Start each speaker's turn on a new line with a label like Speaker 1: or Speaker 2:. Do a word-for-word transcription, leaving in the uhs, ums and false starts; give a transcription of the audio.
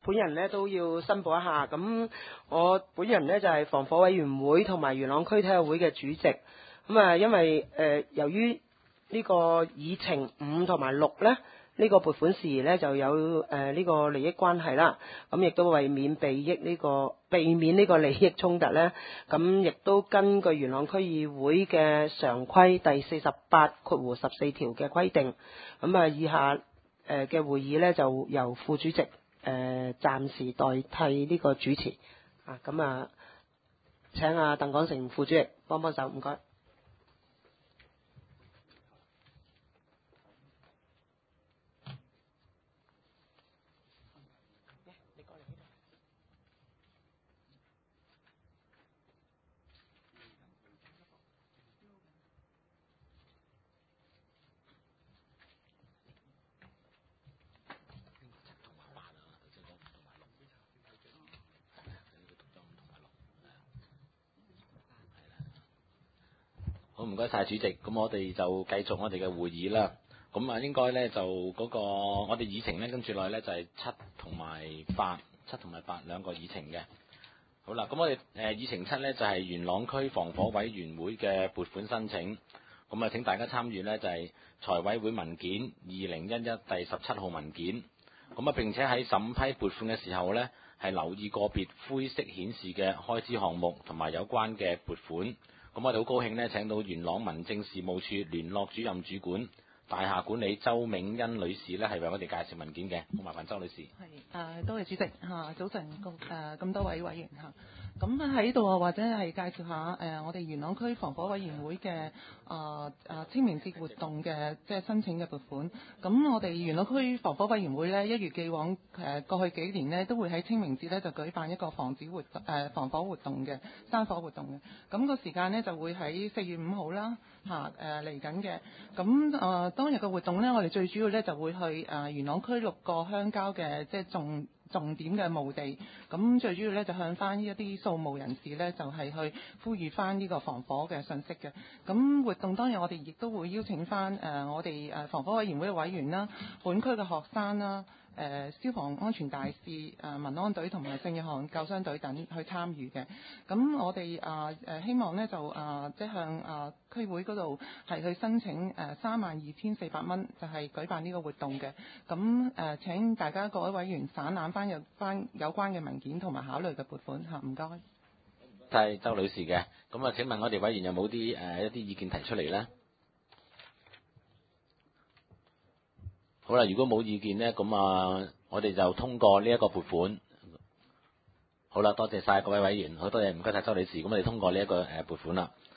Speaker 1: 本人咧都要申報一下，咁我本人咧就係防火委員會同埋元朗區體育會嘅主席。咁啊，因為誒、呃、由於呢個議程五同埋六咧，呢、這個撥款事宜咧就有誒呢、呃這個利益關係啦。咁亦都為免避益呢、這個避免呢個利益衝突咧，咁亦都根據元朗區議會嘅常規第四十八括弧十四條嘅規定，咁啊以下誒嘅會議咧就由副主席誒、呃、暫時代替呢個主持啊。咁啊請阿鄧廣成副主席幫幫手，唔該。
Speaker 2: 好，唔該晒主席。咁我哋就繼續我哋嘅會議啦。咁啊，應該咧就嗰個我哋議程咧跟住落嚟咧就係七同埋八，七同埋八兩個議程嘅。好啦，咁我哋誒議程七咧就係元朗區防火委員會嘅撥款申請。咁啊，請大家參與咧就係財委會文件二零一一第十七號文件。咁啊，並且喺審批撥款嘅時候咧係留意個別灰色顯示嘅開支項目同埋有關嘅撥款。咁我哋好高興呢，請到元朗民政事務處聯絡主任主管大廈管理周銘欣女士呢，係為我哋介紹文件嘅。好，麻煩周女士。
Speaker 3: 係誒，多謝主席嚇，早晨咁誒咁多位委員嚇。咁喺呢度啊，或者係介紹下誒、呃、我哋元朗區防火委員會嘅啊啊清明節活動嘅即係申請嘅撥款。咁我哋元朗區防火委員會呢，一如既往誒、呃、過去幾年呢，都會喺清明節呢就舉辦一個防止活誒、呃、防火活動嘅山火活動嘅。咁、那個時間呢，就會喺四月五號啦嚇誒嚟緊嘅。咁誒、呃、當日嘅活動呢，我哋最主要呢就會去誒、呃、元朗區六個鄉郊嘅即係重重點嘅墓地，咁最主要咧就向翻一啲掃墓人士咧，就係、是、去呼籲翻呢個防火嘅信息嘅。咁活動當日我哋亦都會邀請翻誒、呃、我哋誒防火委員會嘅委員啦、本區嘅學生啦、誒、呃、消防安全大使、誒、呃、民安隊同埋聖約翰救傷隊等去參與嘅。咁我哋啊誒希望咧就啊即係向啊區會嗰度係去申請誒三萬二千四百蚊，就係舉辦呢個活動嘅。咁誒、呃、請大家各位委員散覽翻有關有關嘅文件同埋考慮嘅撥款嚇，唔該。
Speaker 2: 係周女士嘅。咁啊，請問我哋委員有冇啲誒一啲意見提出嚟咧？好啦，如果冇意見呢，咁啊，我哋就通過呢一個撥款。好啦，多謝晒各位委員，好多謝，唔該晒周女士。咁我哋通過呢一個誒撥款啦。